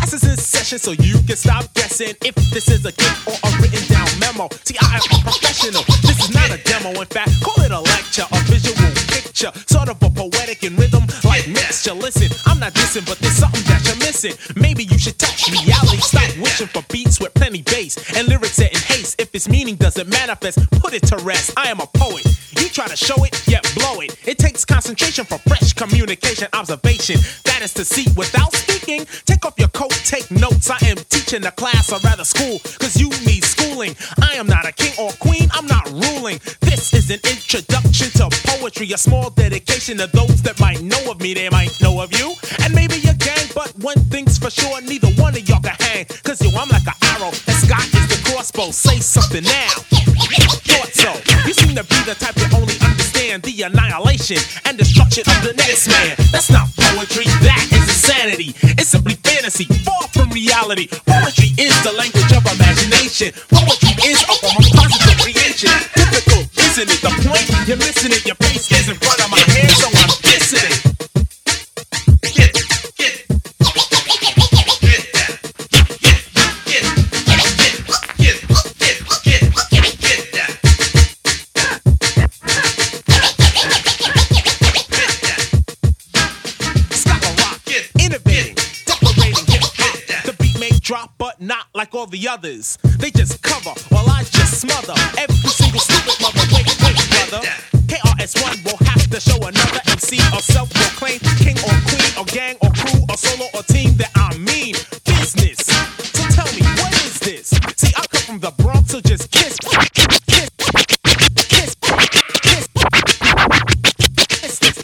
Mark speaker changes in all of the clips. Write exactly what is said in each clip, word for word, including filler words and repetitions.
Speaker 1: Class is in session, so you can stop guessing if this is a gift or a written down memo. See, I am a professional. This is not a demo. In fact, call it a lecture, a visual picture, sort of a poetic in rhythm like mixture. Listen, I'm not dissing, but there's something that you're missing. Maybe you should touch reality. Stop wishing for beats with plenty bass and lyrics set in haste. If its meaning doesn't manifest, put it to rest. I am a poet. You try to show it, yet blow it. It takes concentration for fresh communication, observation. That is to see without speaking. Take off your coat, take notes. I am teaching a class, or rather school, cause you need schooling. I am not a king or queen, I'm not ruling. This is an introduction to poetry, a small dedication to those that might know of me, they might know of you. And maybe your gang, but one thing's for sure, neither one of y'all can hang. Cause yo, I'm like an arrow, and Scott is the crossbow. Say something now. Thought so. You seem to be the type that only understand the annihilation and destruction of the next man. That's not poetry, that is insanity. It's simply fantasy, far from reality. Poetry is the language of imagination. Poetry is a form of positive creation. Difficult, isn't it? The point you're missing it. Your face is in front of my head, so I'm dissing it. Get, get, get that. Get, get, get, get, get, get, get that. Scholar rock, innovating, decorating hip hop. The beat may drop, but not like all the others. They just cover while I just smother every single stupid mother. Wait, wait, brother. K R S One will have to show another M C or self-proclaimed king or queen or gang or crew or solo or team that I mean business. So tell me, what is this? See, I come from the Bronx, so just kiss, kiss, kiss, kiss, kiss, kiss this.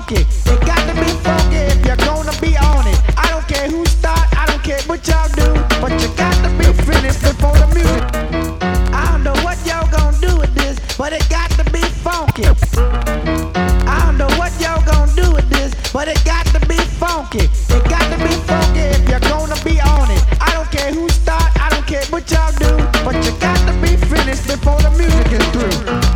Speaker 2: funky. It got to be funky if you're gonna be on it. I don't care who start, I don't care what y'all do, but you got to be finished before the music. I don't know what y'all gonna do with this, but it got to be funky. I don't know what y'all gonna do with this, but it got to be funky. It got to be funky if you're gonna be on it. I don't care who start, I don't care what y'all do, but you got to be finished before the music is through.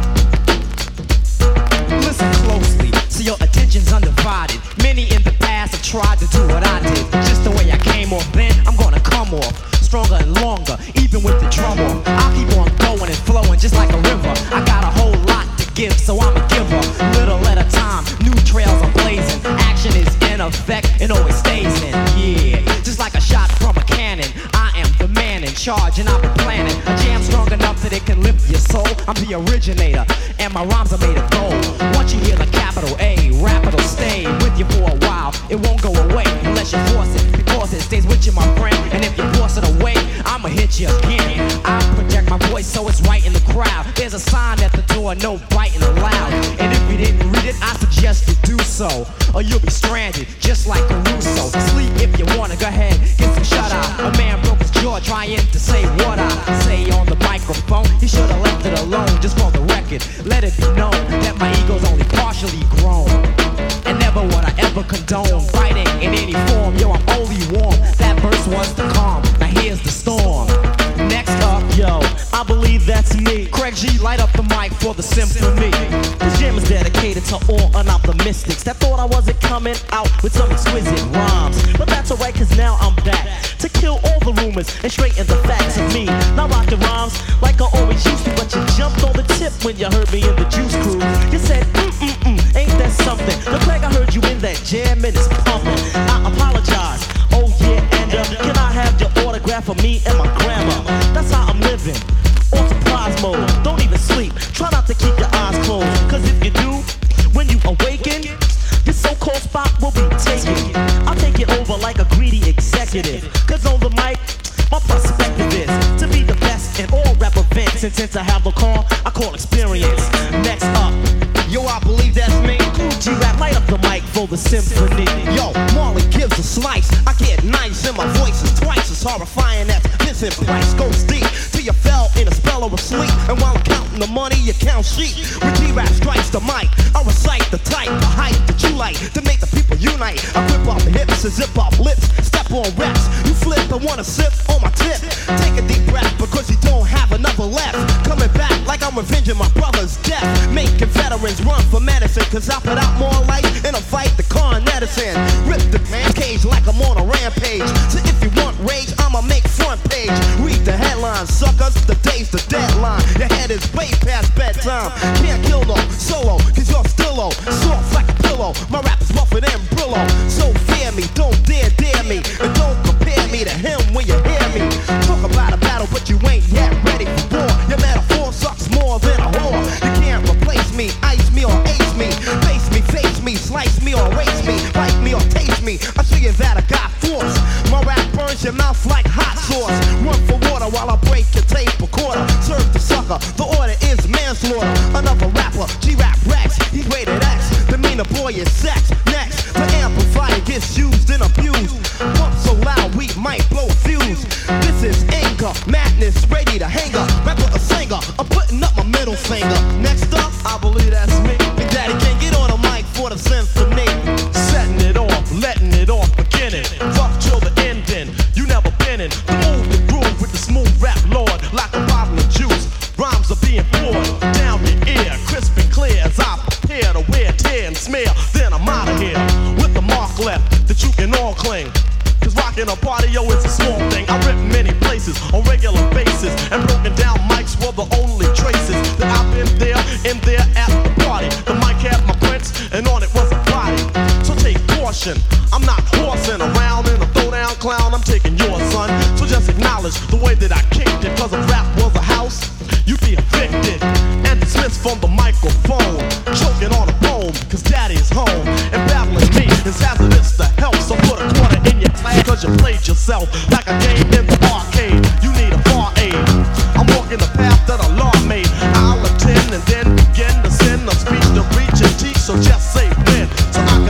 Speaker 3: Listen closely, so your attention's undivided. Many in the past have tried to do what I did. Just the way I came off then, I'm gonna come off stronger and longer, even with the drum off. I'll keep on going and flowing just like a river. I got a whole lot to give, so I'm a giver. Little at a time, new trails I'm blazing. Action is in effect and always stays in. Yeah, just like a shot from a cannon. I am the man in charge and I've been planning a jam strong enough that it can lift your soul. I'm the originator and my rhymes are made of gold. Once you hear the capital A, rap it'll stay with you for a while. It won't go away unless you force it, because it stays with you, my friend. And if you force it away, I'ma hit you again. I project my voice so it's right in the crowd. There's a sign at the door, no biting allowed. And if you didn't read it, I suggest you do so, or you'll be stranded just like Caruso. Sleep if you wanna, go ahead, get some shut eye. A man broke his jaw trying to say what I say on the microphone. He should've left it alone, just for the record. Let it be known that my ego's only partially grown. And never would I ever condone fighting in any form. Yo, I'm only warm. That verse was the calm. Now here's the storm. Next up, yo, I believe that's me. Craig G, light up the mic for the symphony. This jam is dedicated to all unoptimistics that thought I wasn't coming out with some exquisite rhymes. But that's alright, cause now I'm back to kill all the rumors and straighten the facts of me. Now rockin' rhymes like I always used to, but you jumped on the tip when you heard me in the Juice Crew. You said, mm-mm-mm, ain't that something? The Craig, I heard you in that jam and it's pumping. I apologize, oh yeah, and uh, can I have your autograph for me and my grandma? That's how I'm living, on surprise mode. Don't even sleep, try not to keep your eyes closed, cause if you do, when you awaken, your so-called spot will be taken. I'll take it over like a greedy executive, cause on the mic, my perspective is to be the best in all rap events. And since I have a call, I call experience. Next up, yo, I believe that's me. Cool G-Rap, light up the mic for the symphony. Yo, Marley gives a slice. I get nice and my voice is twice as horrifying as Vincent Price. Goes deep till you fell in a spell of sleep. And while I'm counting the money, you count sheep. When G-Rap strikes the mic, I recite the type of hype that you like to make the people unite. I grip off the hips and zip off lips. Step on reps, you flip and wanna sip on my tip. Take a deep breath because you don't have another left. Coming back like I'm revenging my brother's death. Making veterans run for medicine, cause I put out more light in a fight the Con Edison. Rip the man cage like I'm on a rampage. So if you want rage, I'ma make front page. Read the headlines, suckers, the day's the deadline. Your head is way past bedtime. Can't kill no solo, cause you're still low. Soft like a pillow, my rap is rougher than Brillo. So fear me, don't dare dare me. And don't compare me to him when you hear me. Talk about a battle, but you ain't yet ready for war. Your metaphor sucks more than a whore. You can't replace me, ice me or ace me. Face me, face me, slice me or race me. Bite me or taste me, I'll show you that I got force. My rap burns your mouth like hot sauce. Run for water while I break your tape recorder. Serve the sucker, the order is manslaughter. Another rapper, G-Rap Rex, he's rated X. The meaner boy is sex. Next, the amplifier gets used and abused. Pump so loud we might blow a fuse. This is anger, madness, ready to hang up. Rapper a singer, I'm putting up my middle finger. Next up, I believe that's me. Big Daddy can't get on a mic for the symphony. Setting it off, letting it off, beginning. Rough till the ending, you never been in. The move, the groove with the smooth rap lord. Like a bottle of juice, rhymes are being poured down your ear, crisp and clear as I prepare to wear, tear and smear. Then I'm out of here with a mark left that you can all cling. Cause rockin' a party, yo, it's a small thing. I rip many places on regular basis, and broken down mics were the only traces that I've been there, in there at the party. The mic had my prints, and on it was a body. So take caution, I'm not horsing around in a throwdown clown. I'm taking yours, son. So just acknowledge the way that I kicked it. Cause if rap was a house, you'd be evicted and dismissed from the microphone. Choking on a bone, cause daddy's home. And battling me is hazardous to health. So put a quarter in your class, cause you played yourself like a game in the arcade. You need a far aid. I'm walking the path that a law made. I'll attend and then begin to send a speech to reach and teach. So just say when, so I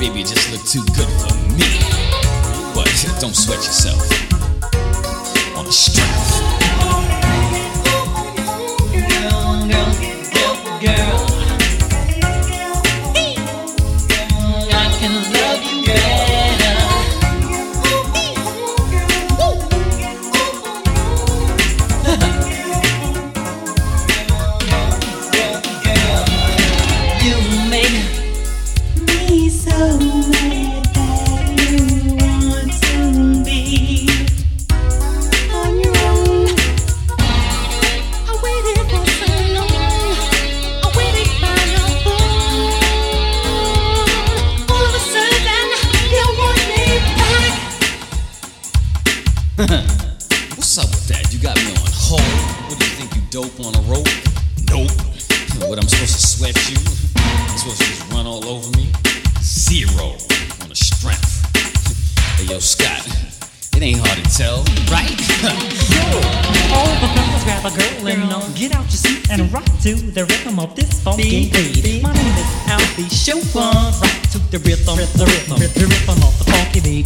Speaker 4: baby, you just look too good for me. But don't sweat yourself on the strength. Girl, girl, girl, girl. I can love you better. You make me so mad that you want to be on your own. I waited for so long. I waited by your phone. All of a sudden, you want me back. What's up with that? You got me on hold. What do you think, you dope on a rope? Nope. What, I'm supposed to sweat you? I'm supposed to just run all over me? Zero on the strength. Hey, yo, Scott, it ain't hard to tell, right?
Speaker 5: All the fellas grab a girl and uh, get out your seat and rock to the rhythm of this funky beat. My name is Alfie Chauffeur. Rock to the rhythm, the rhythm, the rhythm of the funky beat.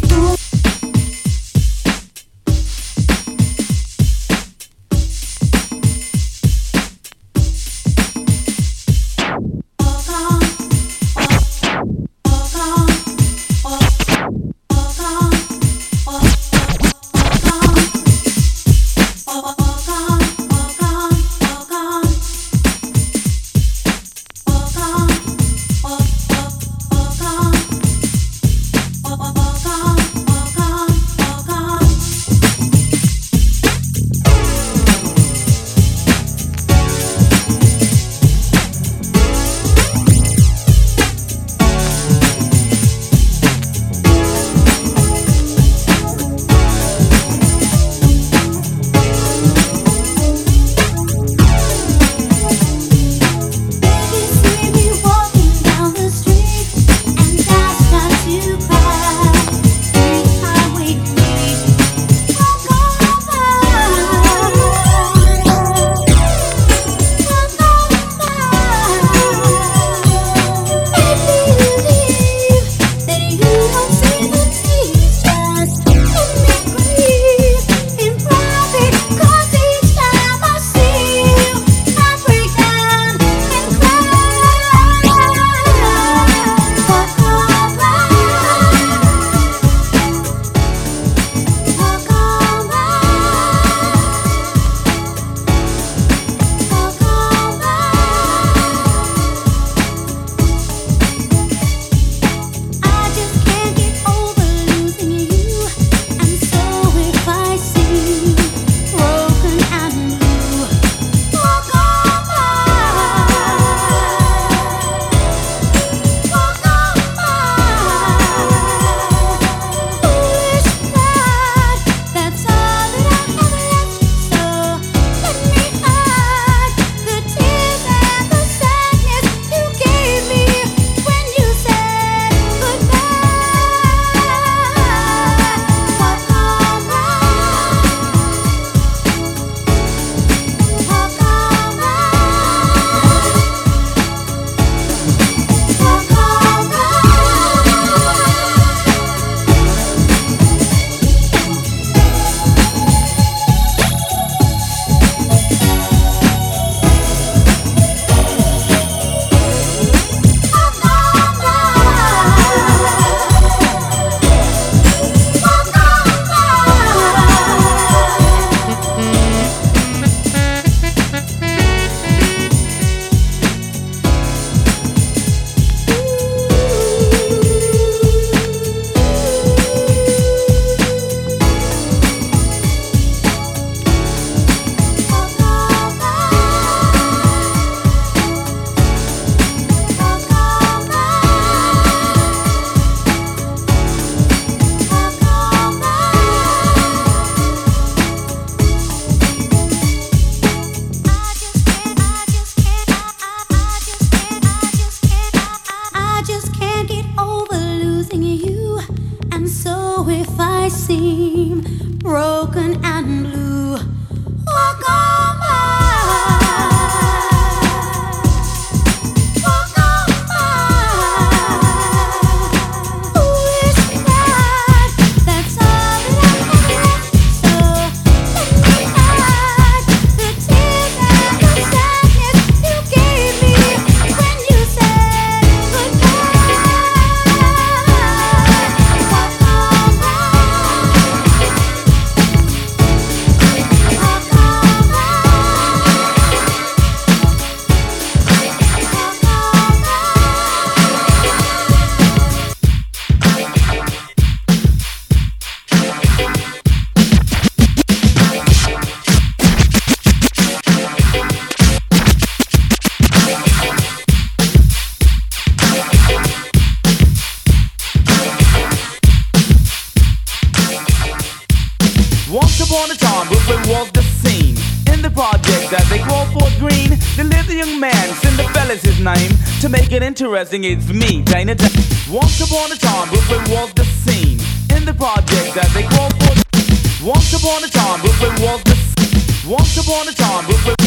Speaker 6: upon a time, Brooklyn was the scene. In the project that they call Fort Greene, there lived a young man, Cinderella's his name. To make it interesting, it's me, Dana Dane. Once upon a time, Brooklyn was the scene. In the project that they call Fort Once upon a time, Brooklyn was the scene. Once upon a time, Brooklyn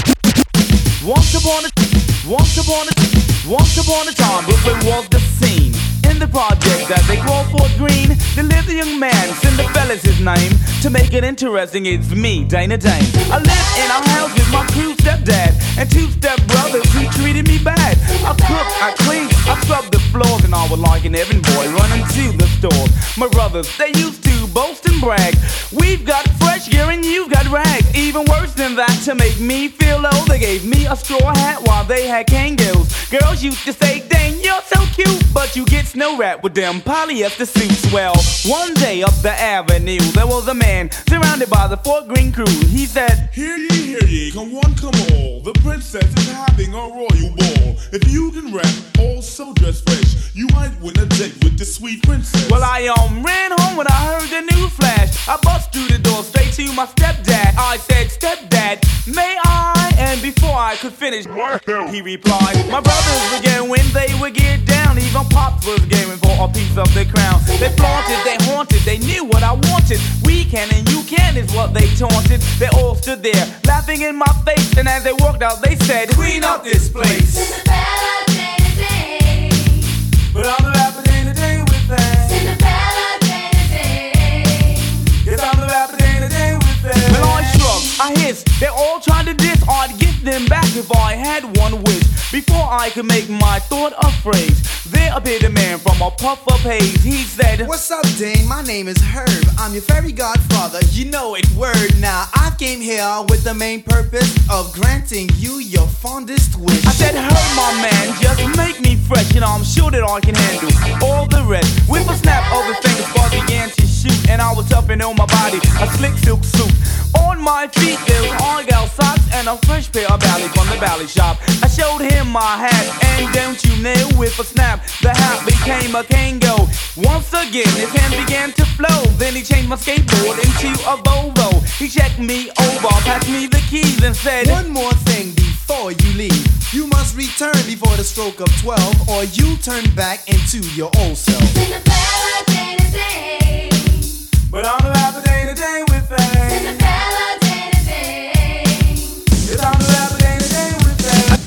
Speaker 6: Once upon a Once upon a Once upon a time, Brooklyn was the scene. In the project that they call Fort Greene, there lived a young man, Cinderella's his name. To make it interesting, it's me, Dana Dane. I lived in a house with my crew stepdad and two stepbrothers who treated me bad. I cooked, I cleaned, I scrubbed the floors, and I was like an errand boy running to the stores. My brothers, they used to boast and brag. We've got fresh gear and you've got rags. Even worse than that, to make me feel low, they gave me a straw hat while they had Kangaroos. Girls used to say, Dane, you're so cute, but you get snow wrapped with them polyester suits. Well, one day up the avenue, there was a man surrounded by the Fort Greene crew. He said,
Speaker 7: Hear ye, hear ye, come one, come all. The princess is having a royal ball. If you can rap, all so dressed fresh, you might win a date with the sweet princess.
Speaker 6: Well, I um ran home when I heard the news flash. I bust through the door straight to my stepdad. I said, Stepdad, may I? And before I could finish, he replied, my brothers would get when they would get down. Even Pops was gaming for a piece of the crown. They flaunted, they haunted, they knew what I wanted. We can and you can is what they taunted. They all stood there, laughing in my face. And as they walked out, they said, clean up this place.
Speaker 8: Cinderella, Dana Dane.
Speaker 6: But I'm the rapper Dana Dane with that.
Speaker 8: Cinderella, Dana Dane.
Speaker 6: Yes, I'm the rapper Dana Dane with that. Well, I shrugged, I hissed. They all tried to diss. I'd give them back if I had one wish. Before I could make my thought a phrase, there appeared a man from a puff of haze. He said,
Speaker 9: What's up, Dane? My name is Herb. I'm your fairy godfather. You know it, word. Now, I came here with the main purpose of granting you your fondest wish.
Speaker 6: I said, Herb, my man, just make me fresh, and I'm sure that I can handle all the rest. With a snap of his fingers, Buzz began to shoot, and I was up and on my body, a slick silk suit. On my feet, there was argyle socks and a fresh pair of ballet from the ballet shop. I showed him my hat, and don't you know, with a snap, the hat became a Kango. Once again, his hand began to flow. Then he changed my skateboard into a Volvo. He checked me over, passed me the keys, and said,
Speaker 9: One more thing before you leave. You must return before the stroke of twelve, or you turn back into your old self.
Speaker 8: Cinderella, Dana Dane.
Speaker 6: But I'm the rapper Dana Dane with that.
Speaker 8: Cinderella, Dana Dane.
Speaker 6: Yes, I'm the rapper Dana Dane with that.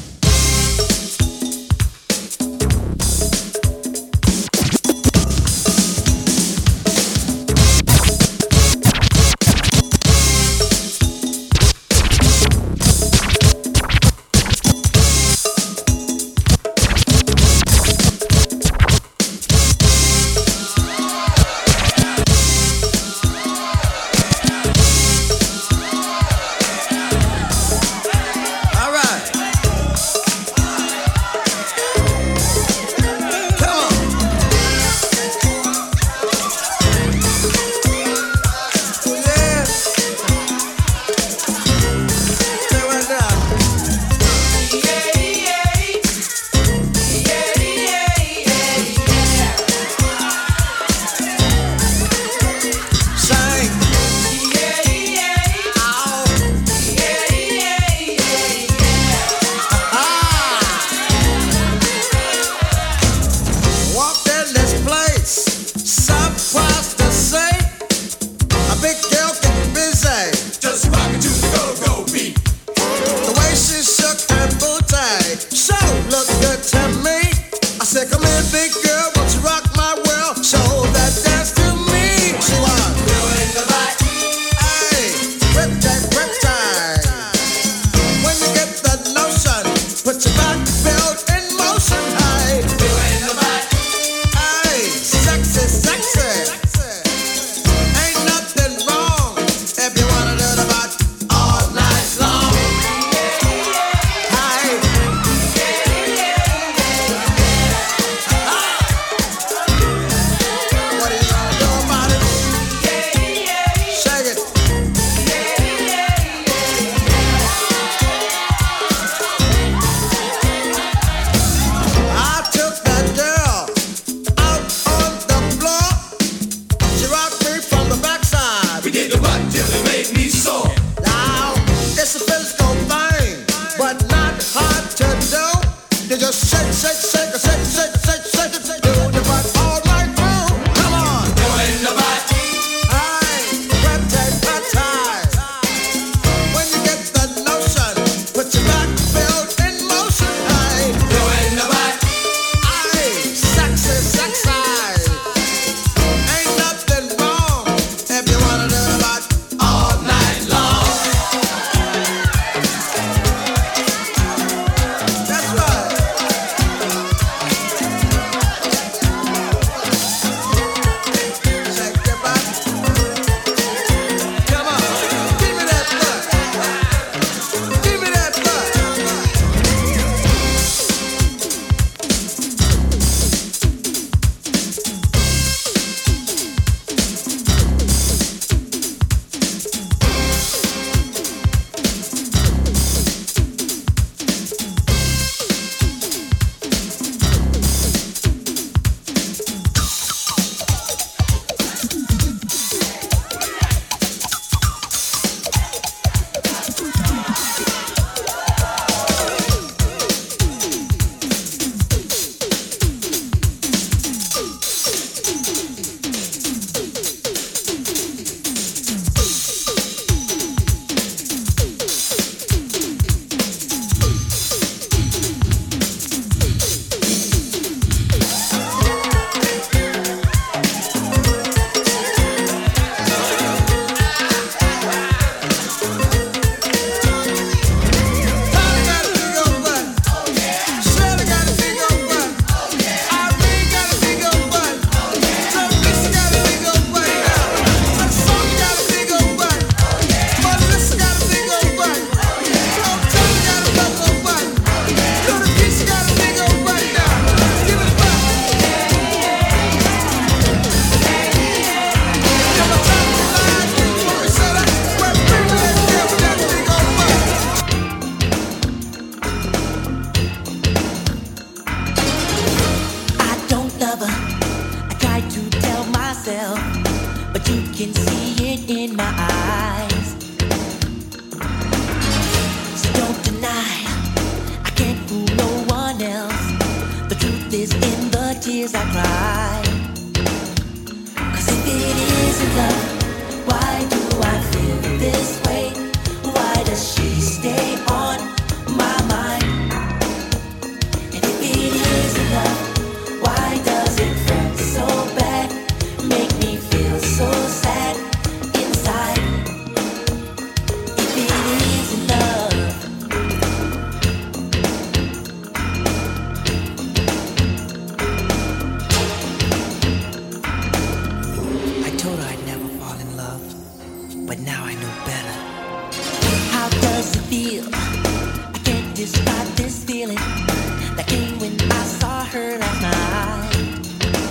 Speaker 10: myself, but you can see it in my eyes. So don't deny, I can't fool no one else. The truth is in the tears I cry. Cause if it isn't love, why do I feel this way? Why does she stay on my mind? And if it isn't love, why does it hurt so bad? Make me feel so sad inside. If it isn't love, I told her I'd never fall in love, but now I know better. How does it feel? I can't describe this feeling that came when I saw her last night.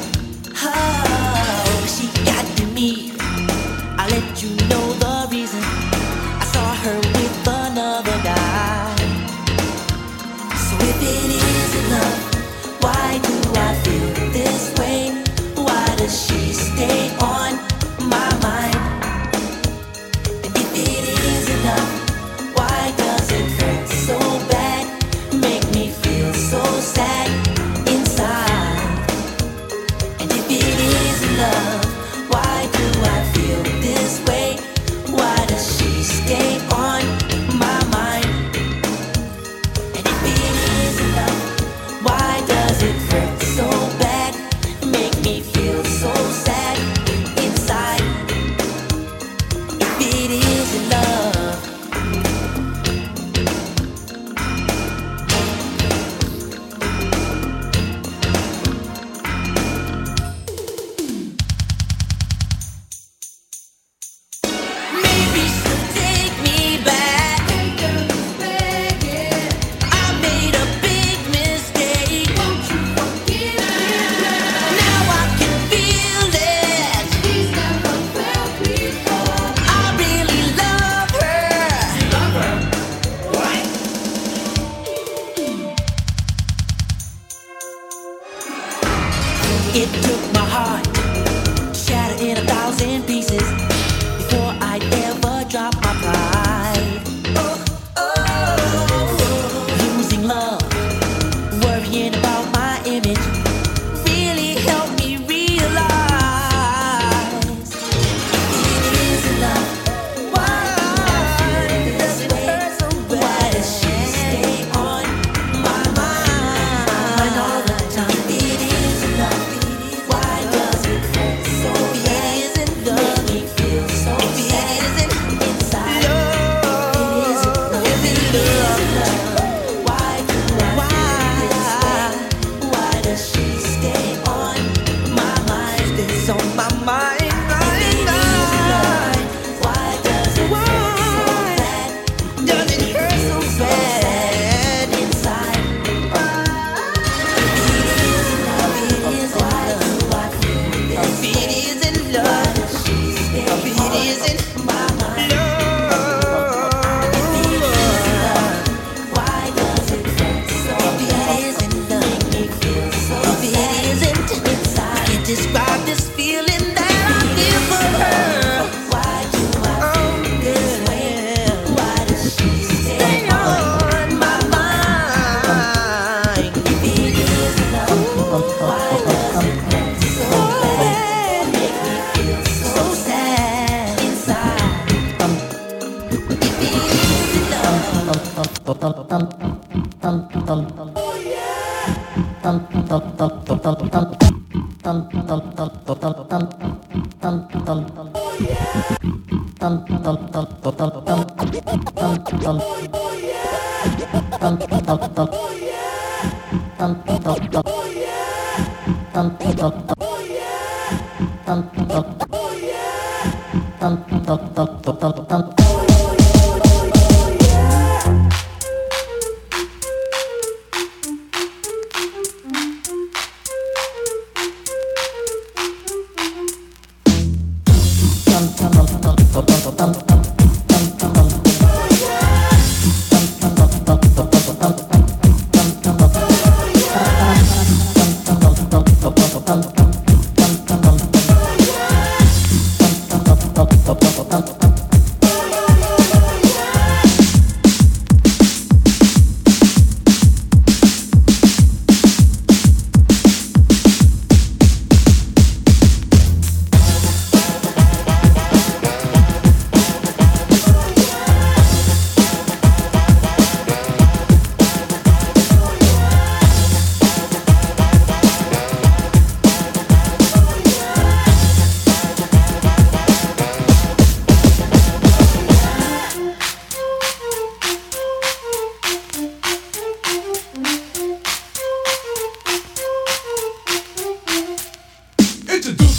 Speaker 10: Oh, she got to me. I'll let you know the reason. I saw her with another guy. So if it isn't love, why do I feel this way? Why does she stay on my mind? And if it isn't love, why does it hurt so bad? Make me feel so sad inside. And if it isn't love, why do I feel this way? Why does she stay on my mind? And if it isn't love, why does it hurt so bad? Make me feel so sad inside. If it isn't love, maybe she'll take me back. I made a big mistake. Won't you forgive me? Now I can feel it. She's never felt before. I really love her. Love her? What? It took my heart to shatter in a thousand pieces before I'd ever drop my pride. Oh, oh, losing love, worrying about my image, really helped me realize if it isn't love, why does it hurt so bad? Why does she stay on my mind all the time? If it isn't love, why does it hurt so bad? If it isn't love, make me feel so sad inside. If it isn't love, if it isn't love, why do I feel this way? Why does she stay on my mind? Stays on my mind. If it isn't love, why does it hurt so bad? Does it hurt so bad inside? If it isn't love, it isn't love, why do I feel this way? If it isn't love, she stay on my mind. If it isn't love, why does it hurt so bad? If it isn't love, make me feel so sad. If it isn't inside, I can't describe this feeling that I feel for her. Why do I feel this way? Why does she stay on my mind? If it isn't love, why does it hurt so bad? Make me feel so sad inside. If it isn't love,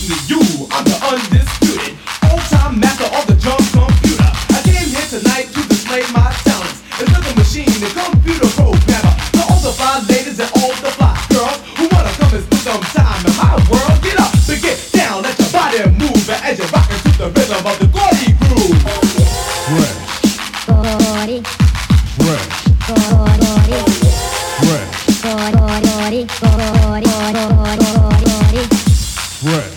Speaker 11: listen to you, I'm the undisputed old-time master of the drum computer. I came here tonight to display my talents. It's the machine, the computer programmer. To all the fly ladies and all the fly girls who wanna come and spend some time in my world. Get up and get down, let your body move as you're rocking to the rhythm of the Gordy groove.
Speaker 12: Fresh.
Speaker 8: Gordy.
Speaker 12: Fresh.
Speaker 8: Gordy.
Speaker 12: Fresh.
Speaker 8: Gordy. Gordy. Gordy.
Speaker 12: Fresh.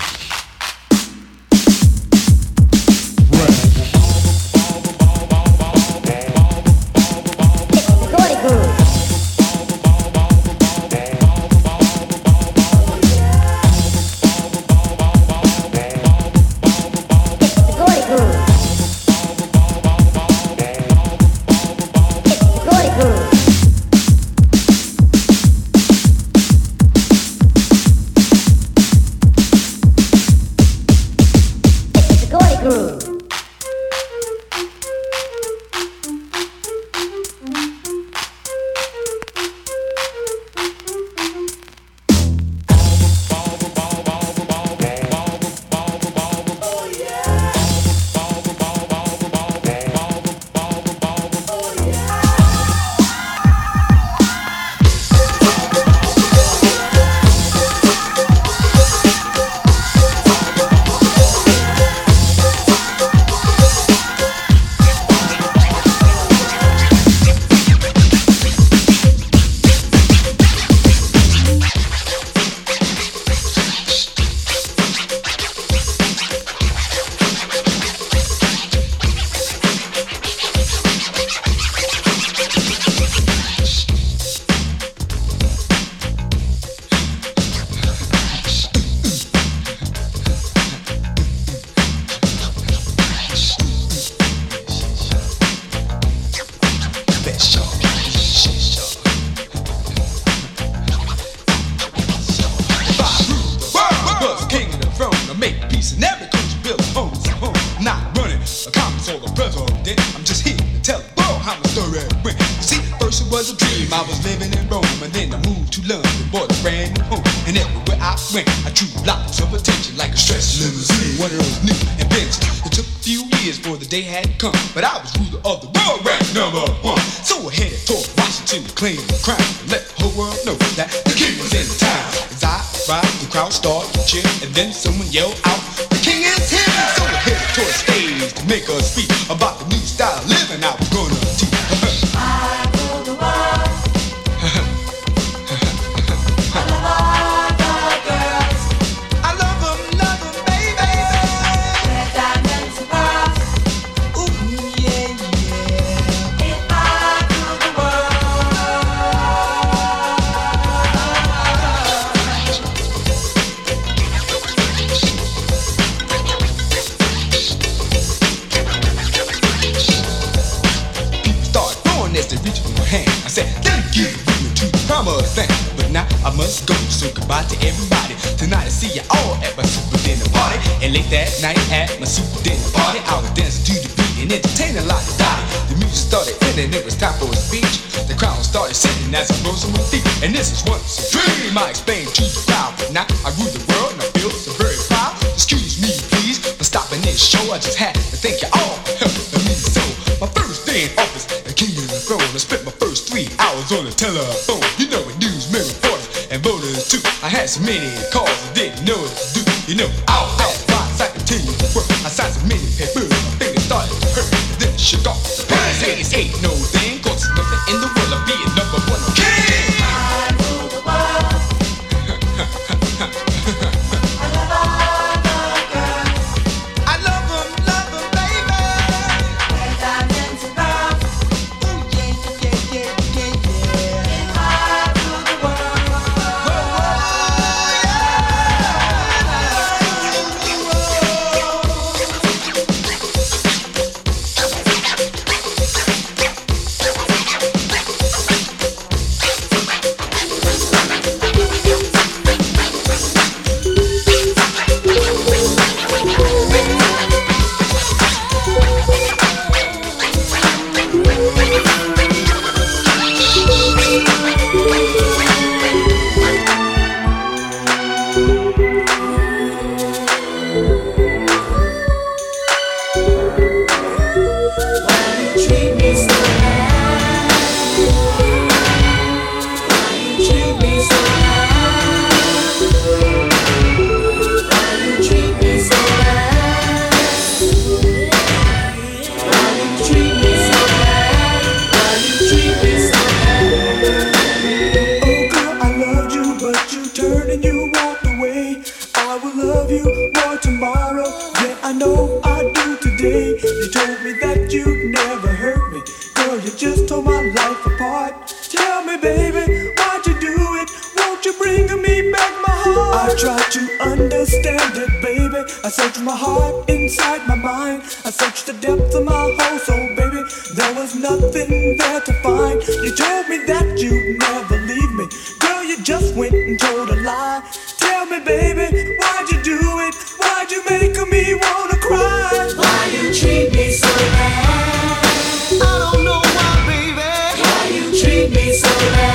Speaker 13: me that you'd never hurt me. Girl, you just tore my life apart. Tell me, baby, why'd you do it? Won't you bring me back my heart? I tried to understand it, baby. I searched my heart inside my mind. I searched the depths of my whole soul, baby. There was nothing there to find. You told me that you'd never leave me. Girl, you just went and told a lie. Tell me, baby, why'd you do it? Why'd you make me wanna cry?
Speaker 10: Why you treat me so bad?
Speaker 13: I don't know why, baby.
Speaker 10: Why you treat me so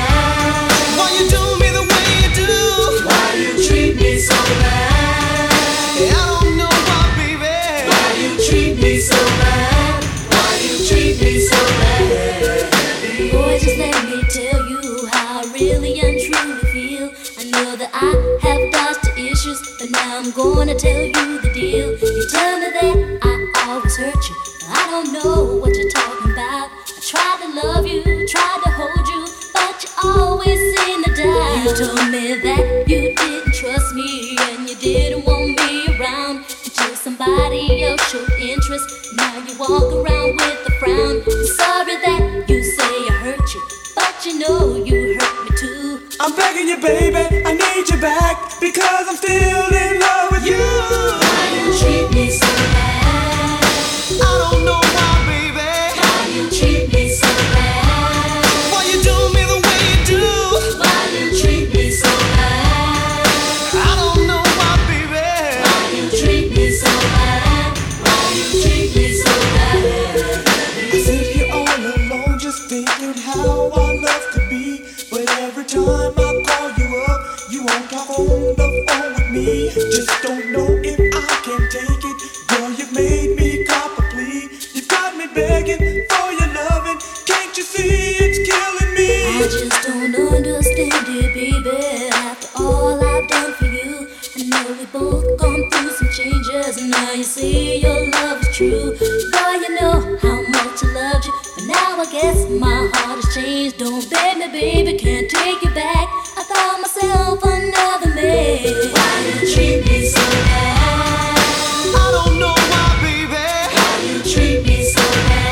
Speaker 10: bad?
Speaker 13: Why you do me the way you do?
Speaker 10: Why you treat me so bad?
Speaker 13: I don't know why, baby.
Speaker 10: Why you treat me so bad? Why you treat me so bad? Boy, just let me tell you how I really and truly feel. I know that I have dodged the issues, but now I'm gonna tell you the deal. You tell me that I always hurt you, but I don't know what you're talking about. I tried to love you, tried to hold you, but you always seem to doubt. You told me that you didn't trust me and you didn't want me around until somebody else showed interest. Now you walk around with a frown. I'm sorry that you say I hurt you, but you know you hurt me too.
Speaker 13: I'm begging you, baby, I need you back because I'm still in love with you.
Speaker 10: Why you treat me so bad?
Speaker 13: I don't know why, baby.
Speaker 10: Why you treat me so bad?
Speaker 13: Why you do me the way you do?
Speaker 10: Why you treat me so bad?
Speaker 13: I don't know why, baby.
Speaker 10: Why you treat me so bad? Why you treat me so bad?
Speaker 13: I sit here all alone just thinking how our love could be. But every time I call you up, you won't talk on the phone with me. Just don't know if I can take it. Girl, you've made me cop a plea. You've got me begging for your loving. Can't you see it's killing me?
Speaker 10: I just don't understand it, baby. After all I've done for you, I know we both gone through some changes. And now you see your love is true. Girl, you know how much I loved you, but now I guess my heart has changed. Don't beg me, baby, can't take you back. I found myself another man. Why you treat me so bad?
Speaker 13: I don't know why, baby.
Speaker 10: Why you treat me so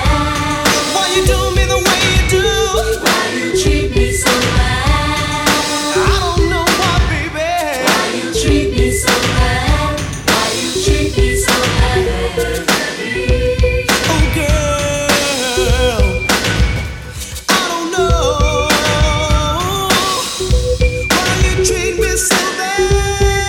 Speaker 10: bad?
Speaker 13: Why you do me the way you do?
Speaker 10: Why you treat me so bad?
Speaker 13: I don't know why, baby.
Speaker 10: Why you treat me so bad? Why you treat me so bad?
Speaker 13: Oh, girl, I don't know why you treat me so bad.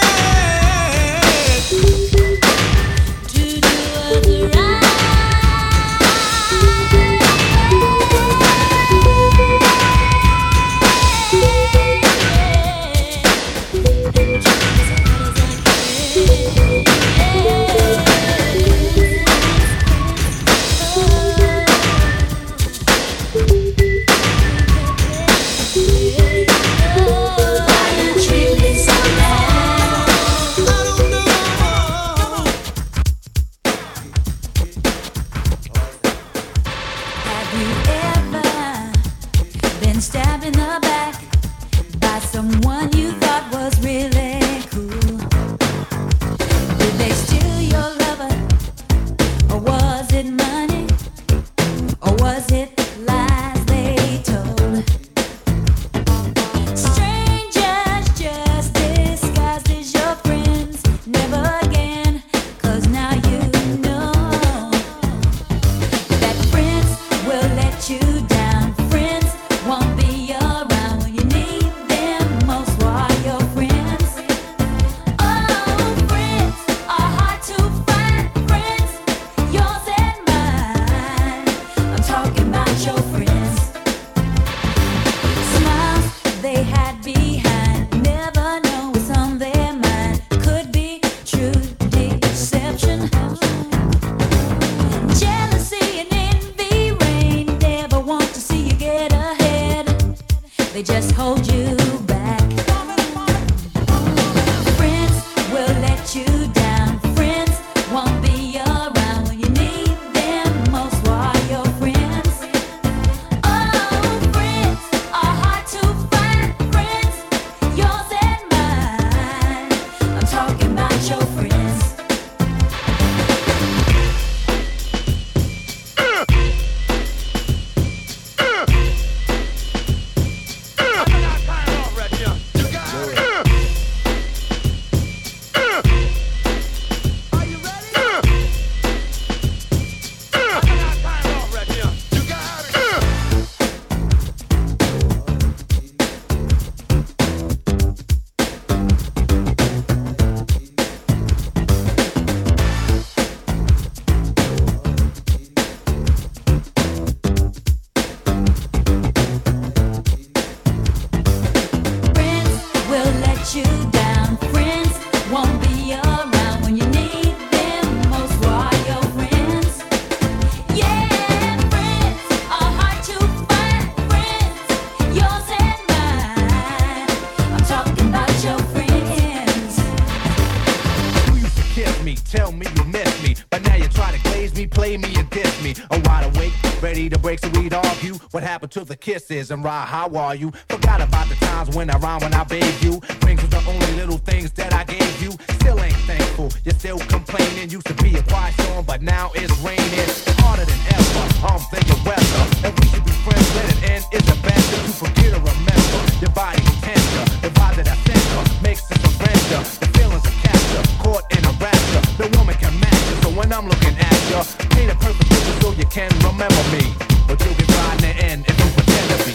Speaker 14: me, tell me you miss me. But now you try to glaze me, play me, and diss me. I'm wide awake, ready to break so we'd argue. What happened to the kisses and ride, how are you? Forgot about the times when I rhymed when I bathed you. Rings was the only little things that I gave you. Still ain't thankful, you're still complaining. Used to be a quiet storm, but now it's raining. Harder than ever, I'm thinking weather. And we should be friends, let it end. Is it best if you forget or remember? Your body's tender, the vibe that I sent her makes it surrender. The feelings are capture, caught in a rapture. The woman can match you, so when I'm looking at you, paint a perfect picture so you can remember me. But you'll be riding the end if you pretend to be.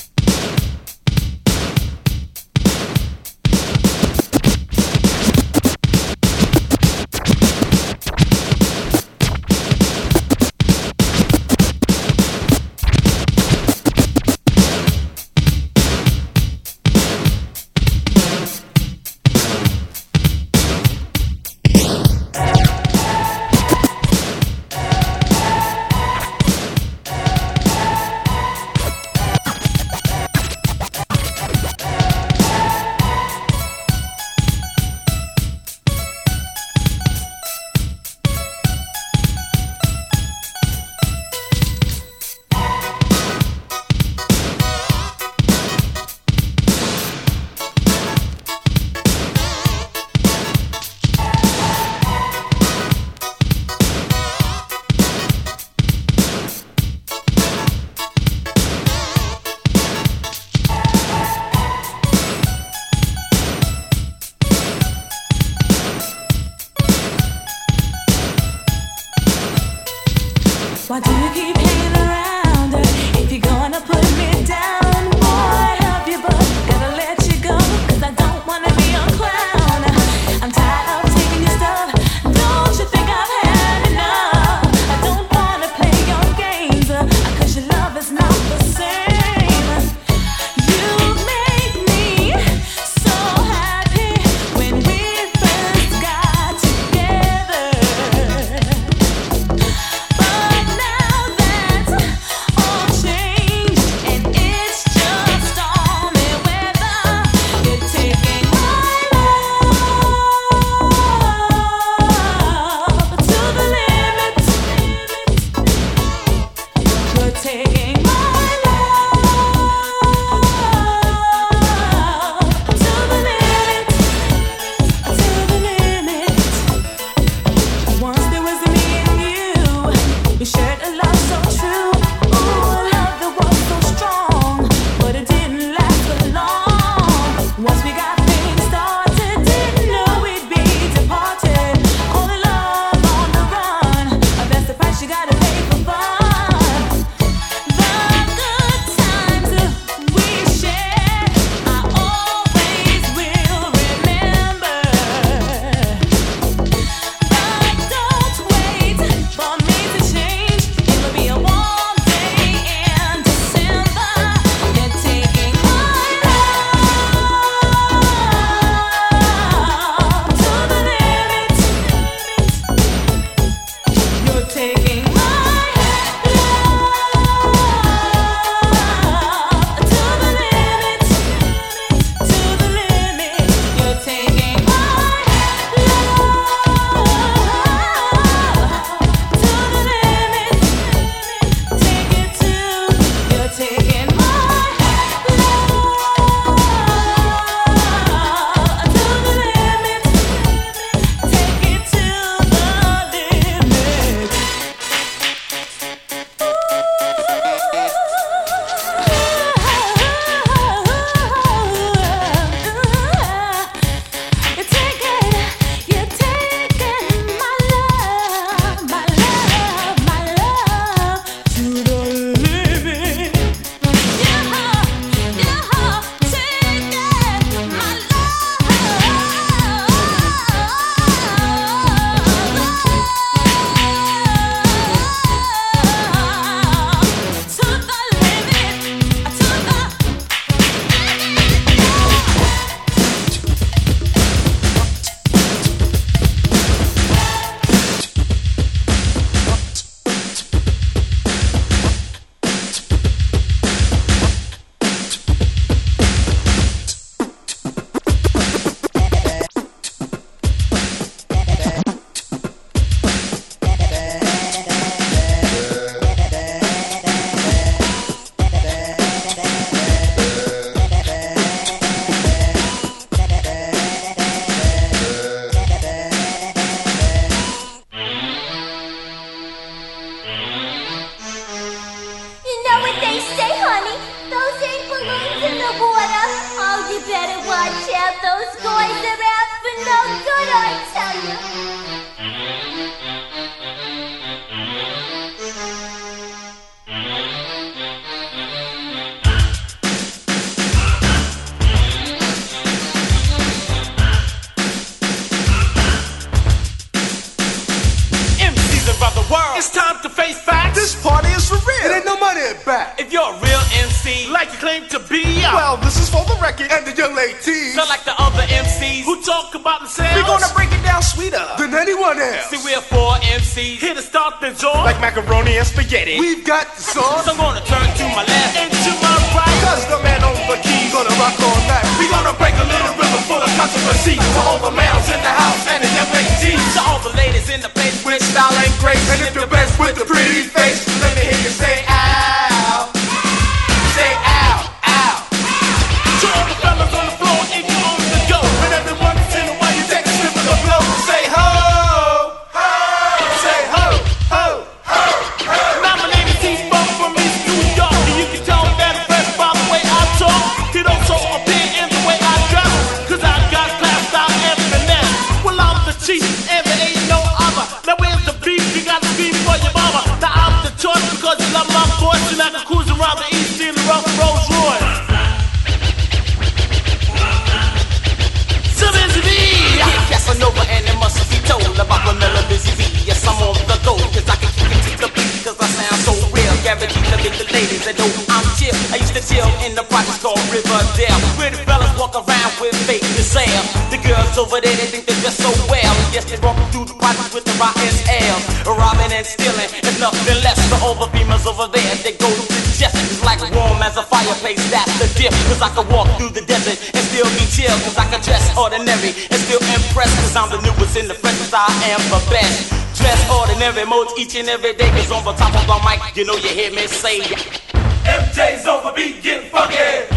Speaker 15: Why do you keep hanging around? If you're gonna put me down, boy, help you, but gotta let you go. Cause I don't wanna be your clown. I'm tired of taking your stuff. Don't you think I've had enough? I don't wanna play your games. Cause your love is not the same. You make me so happy when we first got together. But now that's all changed and it's
Speaker 16: boys are out for no good, I tell you.
Speaker 1: It's time to face facts.
Speaker 11: This party is for real. It ain't no money in back.
Speaker 1: If you're a real M C, like you claim to be,
Speaker 11: well, this is for the record and the young ladies.
Speaker 1: Not like the other M Cs who talk about themselves.
Speaker 11: We're gonna break it down sweeter than anyone else.
Speaker 1: See, we're four M Cs here to start things off
Speaker 11: like macaroni and spaghetti. We've got the sauce.
Speaker 1: So I'm gonna turn to my left and to my right.
Speaker 11: Cause the man on the key's gonna rock all night. We're gonna break a little rhythm full of controversy. To all the males in the house and the young ladies.
Speaker 1: To all the ladies in the place
Speaker 11: with style and grace. And if you're best with the pretty face, let me hear you say ow. Say ow, ow.
Speaker 1: To all the fellas on the floor, if you're on the go.
Speaker 11: And everyone's in the way, you take a strip of the flow. Say ho, ho. Say ho, ho, ho, ho.
Speaker 1: Now my name is T-Bone from East New York. And you can tell that I'm fresh by the way I talk. It also appear in the way I dress. Cause I got class, style, and finesse. Well, I'm the chief, and there ain't no other. Now where's the beef? You got to be for your mama. Now I'm the choice because you love my voice. And I can cruise around the East in the rough Rolls Royce.
Speaker 17: Casanova, and it must be told about Vanilla Busy B. Yes, I'm on the go, cause I can kick it to the beat, cause I sound so real. Guaranteed to make the ladies that know I'm chill. I used to chill in the projects called Riverdale, where the fellas walk around with fake gazelle. The girls over there, they think they're just so well. Yes, they walk through the projects with the rotten L. Robbing and stealing is nothing less. The over beamers over there, they go to the chest. It's like warm as a fireplace, that's the gift. Cause I can walk through the desert and still be chill. Cause I can dress ordinary and still impress. Cause I'm the newest in the freshest, I am the best. Dress ordinary modes each and every day. Cause on the top of the mic, you know you hear me say
Speaker 11: M J's over beat, getting funky.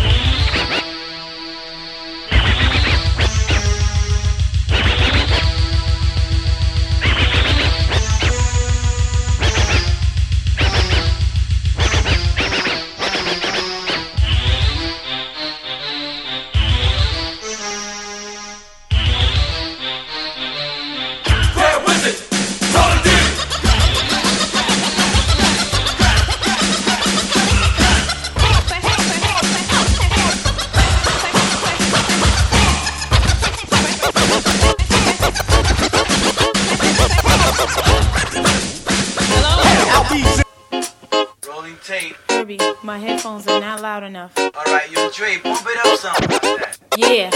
Speaker 18: My headphones are not loud enough.
Speaker 9: Alright, yo, Dre, bump it up some like that.
Speaker 18: Yeah.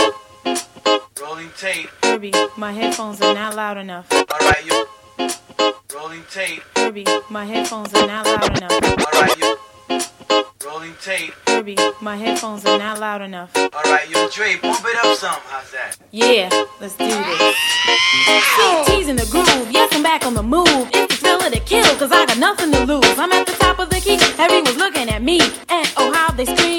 Speaker 9: Rolling tape.
Speaker 18: Kirby, my headphones are not loud enough.
Speaker 9: Alright, yo. Rolling tape.
Speaker 18: Kirby, my headphones are not loud enough.
Speaker 9: Alright, yo. Rolling tape.
Speaker 18: Kirby, my headphones are not loud enough.
Speaker 9: Alright, yo, Dre, bump it up some. How's that?
Speaker 18: Yeah, let's do this. Sweet teas in the groove, yes, I'm back on the move. It's the thrill of the kill, cause I got nothing to lose. I'm at the top of the key, everyone's looking at me. And oh, how they scream.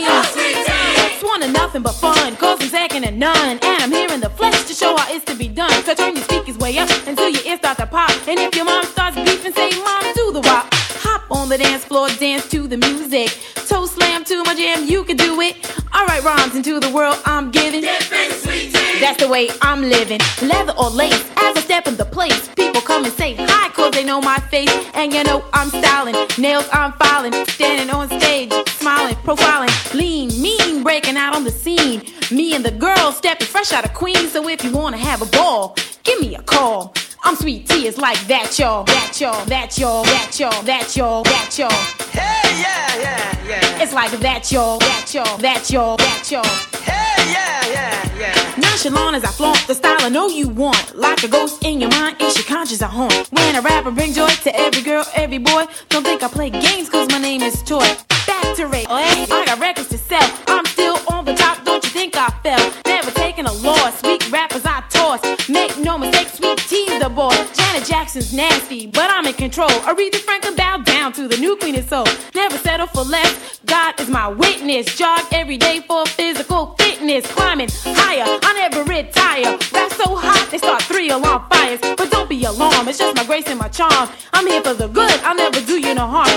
Speaker 18: It's one of nothing but fun, cause I'm second to none. And I'm here in the flesh to show how it's to be done. So turn your speakers way up until your ears start to pop. And if your mom starts beefing, say mom to the wop. Hop on the dance floor, dance to the music. Toe slam to my jam, you can do it. Alright, rhymes into the world I'm giving. That's the way I'm living. Leather or lace, as I step in the place, people come and say hi, cause they know my face. And you know I'm styling, nails I'm filing, standing on stage, smiling, profiling, lean, mean, breaking out on the scene. Me and the girls stepping fresh out of Queens. So if you wanna have a ball, give me a call. I'm Sweet Tea, it's like that, y'all, that, y'all, that, y'all, that, y'all, that, y'all, that, y'all.
Speaker 9: Hey, yeah, yeah, yeah.
Speaker 18: It's like that, y'all, that, y'all, that, y'all, that, y'all.
Speaker 9: Hey, yeah, yeah, yeah.
Speaker 18: Nonchalant as I flaunt the style I know you want. Like a ghost in your mind, it's your conscience I haunt. When I rap, I bring joy to every girl, every boy. Don't think I play games, cause my name is Toy. Back to Ray, oh, hey, I got records to sell. I'm still on the top, don't you think I fell? Never taking a loss, weak rappers I toss. Make no mistake, Sweet Tea's the boy. Janet Jackson's nasty, but I'm in control. Aretha Franklin bow down to the new queen of soul. Never settle for less, God is my witness. Jog every day for physical fitness. Climbing higher, I never retire. Rap so hot, they start three alarm fires. But don't be alarmed, it's just my grace and my charm. I'm here for the good, I'll never do you no harm. Sweet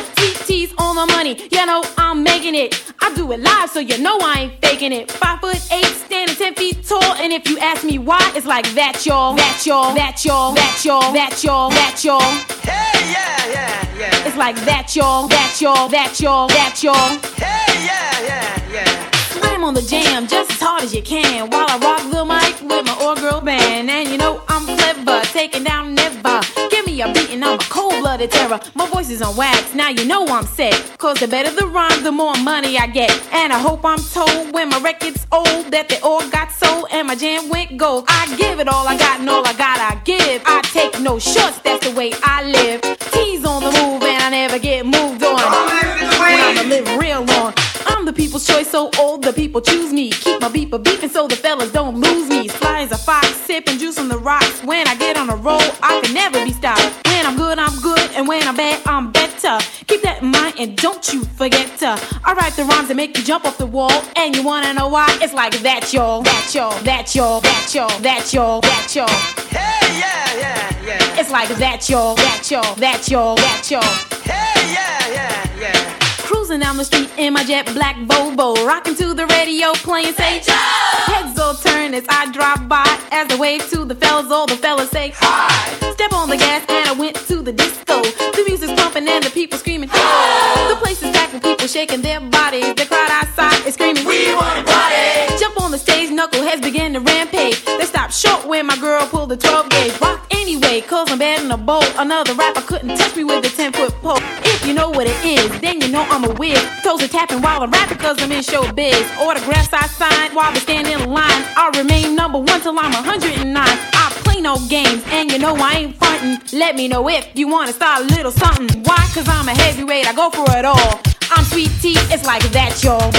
Speaker 18: T's on the money, you know I'm making it. I do it live, so you know I ain't faking it. Five foot eight, standing ten feet tall, and if you ask me why, it's like that, y'all, that, y'all, that, y'all, that, y'all, that, y'all, that, y'all.
Speaker 17: Hey, yeah, yeah, yeah.
Speaker 18: It's like that, y'all, that, y'all, that, y'all, that, y'all.
Speaker 17: Hey, yeah, yeah, yeah.
Speaker 18: Slam on the jam just as hard as you can while I rock the mic with my all-girl band. And you know I'm clever, taking down never. Give me a beat and I'm a cold-blooded terror. My voice is on wax, now you know I'm set. Cause the better the rhyme, the more money I get. And I hope I'm told when my record's old that they all got sold and my jam went gold. I give it all I got and all I got I give. I take no shorts, that's the way I live. T's on the move and I never get moved on. And I'ma live real long. I'm the people's choice, so old the people choose me. Keep my beeper beeping so the fellas don't lose me. Fly as a fox, sipping juice from the rocks. When I get on a roll, I can never be stopped. When I'm good, I'm good, and when I'm bad, I'm better. Keep that in mind and don't you forget to. I write the rhymes that make you jump off the wall. And you wanna know why? It's like that, y'all, that, y'all, that, y'all, that, y'all, that, y'all, that, y'all.
Speaker 17: Hey, yeah, yeah, yeah.
Speaker 18: It's like that, y'all, that, y'all, that, y'all, that, y'all.
Speaker 17: Hey, yeah, yeah, yeah.
Speaker 18: Cruising down the street in my jet black Volvo, rocking to the radio, playing say Joe. Heads all turn as I drive by. As I wave to the fellas, all the fellas say hi. Step on the gas and I went to the disco. The music's pumping and the people screaming hi. The place is packed with people shaking their bodies. The crowd outside is screaming, we wanna party. Jump on the stage, knuckleheads begin to rampage. They stopped short when my girl pulled the twelve gauge. Rock anyway, cause I'm bad in a bowl. Another rapper couldn't touch me with a ten foot pole. If you know what it is, then you know I'm a whiz. Toes are tapping while I'm rapping cause I'm in showbiz. Autographs I sign while they stand in line. I'll remain number one till I'm one hundred nine. I play no games and you know I ain't frontin'. Let me know if you wanna start a little something. Why? Cause I'm a heavyweight, I go for it all. I'm Sweet Tea, it's like that, y'all.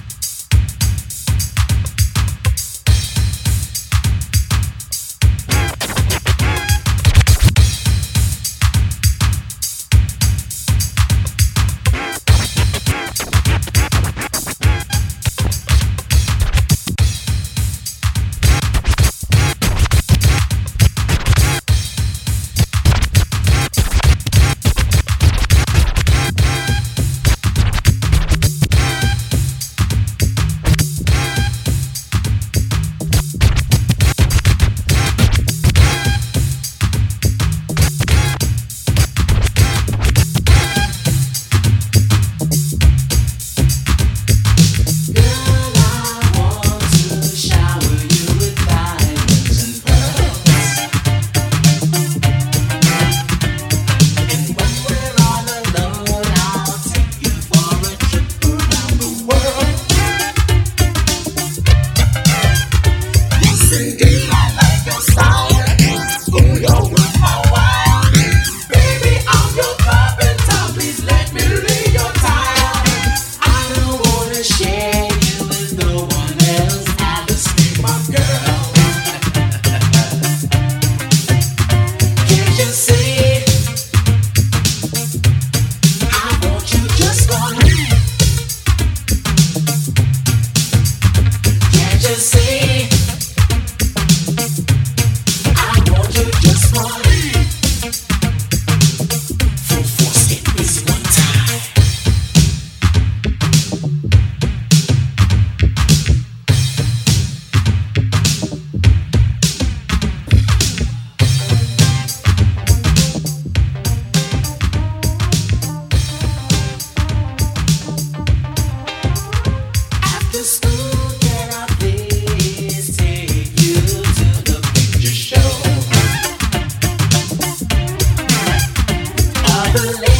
Speaker 10: The